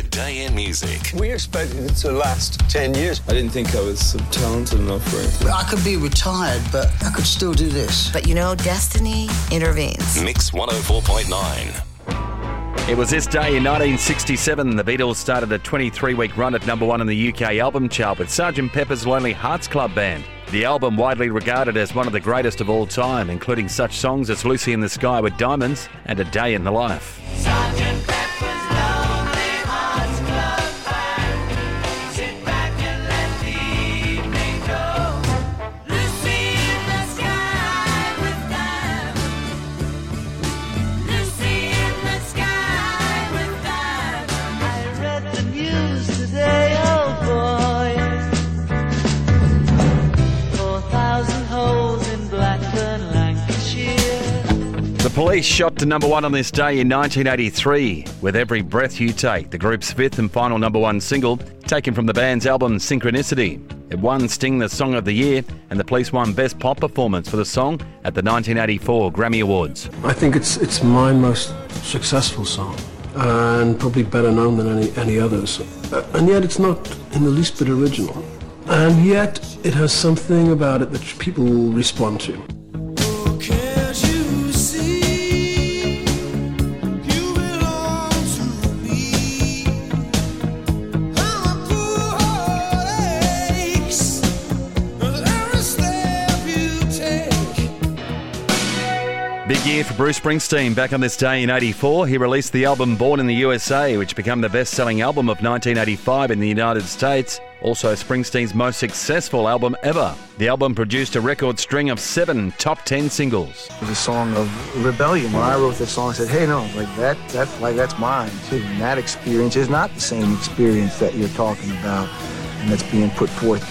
Today in Music. We expected it to last 10 years. I didn't think I was talented enough for it. I could be retired, but I could still do this. But you know, destiny intervenes. Mix 104.9. It was this day in 1967 the Beatles started a 23-week run at number one in the UK album chart with Sgt. Pepper's Lonely Hearts Club Band. The album widely regarded as one of the greatest of all time, including such songs as Lucy in the Sky with Diamonds and A Day in the Life. Sgt. Pepper's Lonely Hearts Club Band. Sit back and let the evening go. Lucy in the sky with diamonds. Lucy in the sky with diamonds. I read the news today, oh boy. 4,000 holes in Blackburn, Lancashire. The Police shot to number one on this day in 1983 with Every Breath You Take, the group's fifth and final number one single, taken from the band's album Synchronicity. It won Sting the Song of the Year, and the Police won Best Pop Performance for the song at the 1984 Grammy Awards. I think it's my most successful song, and probably better known than any others. And yet it's not in the least bit original. And yet it has something about it that people respond to. Big year for Bruce Springsteen. Back on this day in 84, he released the album Born in the USA, which became the best-selling album of 1985 in the United States. Also Springsteen's most successful album ever. The album produced a record string of 7 top 10 singles. It was a song of rebellion. When I wrote that song, I said, hey, no, that's mine too. And that experience is not the same experience that you're talking about and that's being put forth.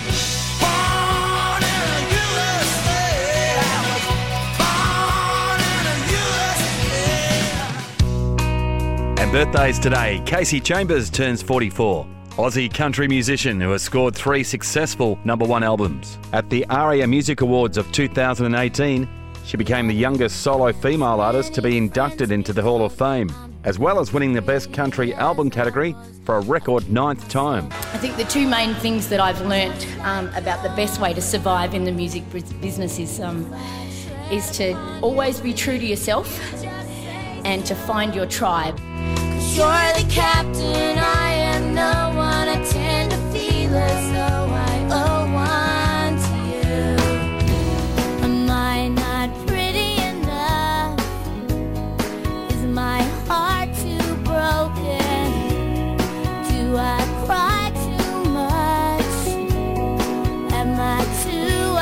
And birthdays today. Casey Chambers turns 44. Aussie country musician who has scored 3 successful number one albums. At the ARIA Music Awards of 2018, she became the youngest solo female artist to be inducted into the Hall of Fame, as well as winning the Best Country Album category for a record 9th time. I think the two main things that I've learnt about the best way to survive in the music business is to always be true to yourself and to find your tribe. You're the captain, I am no one. I tend to feel as though I owe one to you. Am I not pretty enough? Is my heart too broken? Do I cry too much? Am I too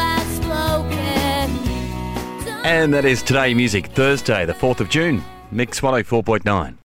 outspoken? And that is Today Music, Thursday, the 4th of June. Mix 104.9.